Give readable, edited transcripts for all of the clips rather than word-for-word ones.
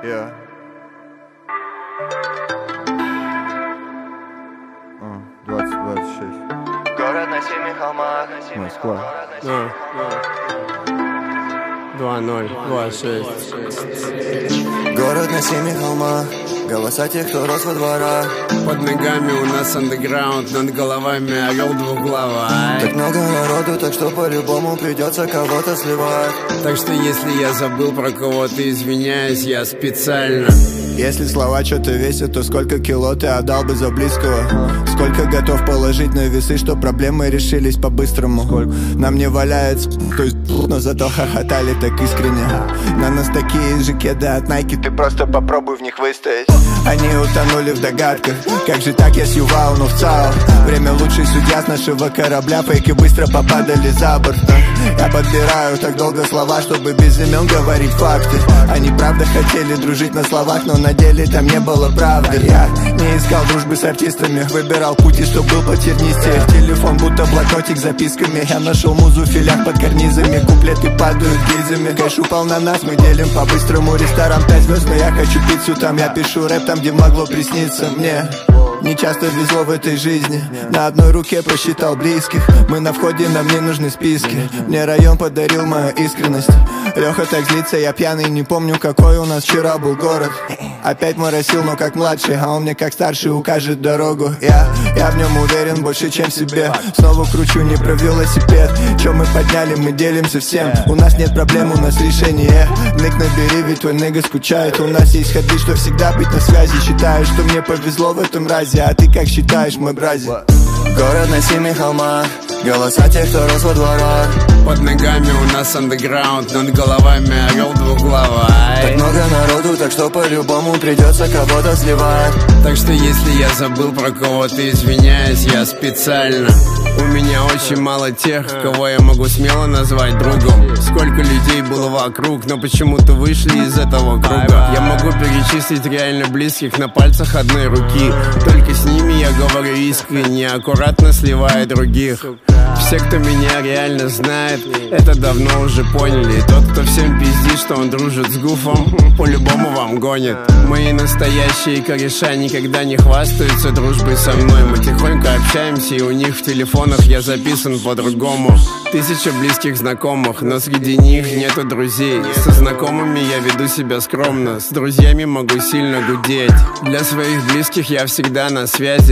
Yeah. 2026. Город на семи холмах. Москва. 2026. Город на семи холмах. Голоса тех, кто рос во дворах. Под ногами у нас андеграунд, над головами орел двуглавый. Так много народу, так что по-любому придется кого-то сливать. Так что если я забыл про кого-то, извиняюсь, я специально. Если слова что-то весят, то сколько кило ты отдал бы за близкого? Сколько готов положить на весы, что проблемы решились по-быстрому? Нам не валяется, то есть, но зато хохотали так искренне. На нас такие же кеды от Nike, ты просто попробуй в них выстоять. Они утонули в догадках, как же так я сьювал, но в ЦАО. Время лучший судья с нашего корабля, фейки быстро попадали за борт. Я подбираю так долго слова, чтобы без имен говорить факты. Они правда хотели дружить на словах, но на деле там не было правды. Я не искал дружбы с артистами, выбирал пути, что был потернистее. Телефон будто блокнотик с записками. Я нашел музу в филях под карнизами. Куплеты падают гильзами. Кэш упал на нас, мы делим по-быстрому. Ресторан 5 звезд, но я хочу пиццу там. Я пишу рэп там, где могло присниться мне. Не часто везло в этой жизни. На одной руке просчитал близких. Мы на входе, нам не нужны списки. Мне район подарил мою искренность. Леха так злится, я пьяный, не помню, какой у нас вчера был город. Опять моросил, но как младший, а он мне как старший укажет дорогу. Я в нем уверен больше, чем в себе. Снова кручу не про велосипед. Че мы подняли, мы делимся всем. У нас нет проблем, у нас решение. Ник набери, ведь твой нига скучает. У нас есть ходы, что всегда быть на связи. Считаю, что мне повезло в этом разе. А ты как считаешь, мой бразик? Город на семи холмах. Голоса тех, кто рос во дворах. Под ногами у нас андеграунд, над головами орел двуглавый. Так много народу, так что по-любому придется кого-то сливать. Так что если я забыл про кого-то, извиняюсь, я специально. У меня очень мало тех, кого я могу смело назвать другом. Сколько людей было вокруг, но почему-то вышли из этого круга. Я могу перечислить реально близких на пальцах одной руки. Только с ними я говорю искренне, аккуратно сливая других. Все, кто меня реально знает, это давно уже поняли. Тот, кто всем пиздит, что он дружит с Гуфом, по-любому вам гонит. Мои настоящие кореша никогда не хвастаются дружбой со мной. Мы тихонько общаемся, и у них в телефонах я записан по-другому. 1000 близких знакомых, но среди них нету друзей. Со знакомыми я веду себя скромно, с друзьями могу сильно гудеть. Для своих близких я всегда на связи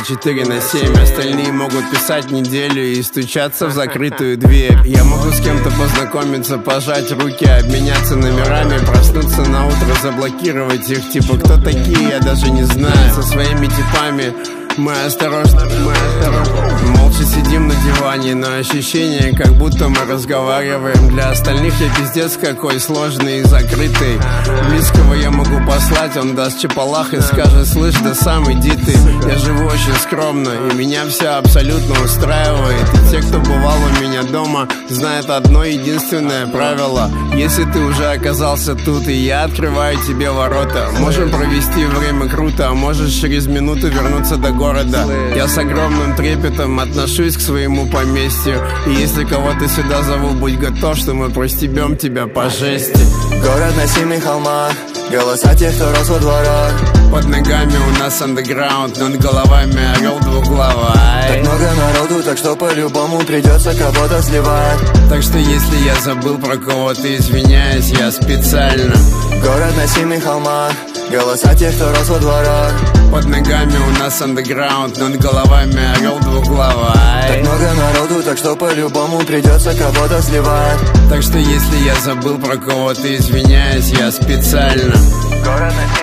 24/7. Остальные могут писать неделю и стучаться в закрытую дверь. Я могу с кем-то познакомиться, пожать руки, обменяться номерами, проснуться на утро, заблокировать их. Типа, кто такие, я даже не знаю. Со своими типами мы осторожно. Молча сидим на диване, но ощущение, как будто мы разговариваем. Для остальных я пиздец какой сложный и закрытый. Близкого я могу послать, он даст чапалах и скажет: слышь, да сам иди ты. Я живу очень скромно, и меня все абсолютно устраивает. И те, кто бывал у меня дома, знают одно единственное правило: если ты уже оказался тут, и я открываю тебе ворота, можем провести время круто, а можешь через минуту вернуться до города. Я с огромным трепетом отношусь к своему поместью, и если кого-то сюда зову, будь готов, что мы простебем тебя по жести. Город на семи холмах. Голоса тех, кто рос во дворах. Под ногами у нас андеграунд, над головами орел двуглавый. Так много народу, так что по-любому придется кого-то сливать. Так что если я забыл про кого-то, извиняюсь, я специально. Город на семи холмах. Голоса тех, кто рос во дворах. Под ногами у нас андеграунд, над головами орел двуглавый. Так много народу, так что по-любому придется кого-то сливать. Так что если я забыл про кого-то, извиняюсь, я специально. Город на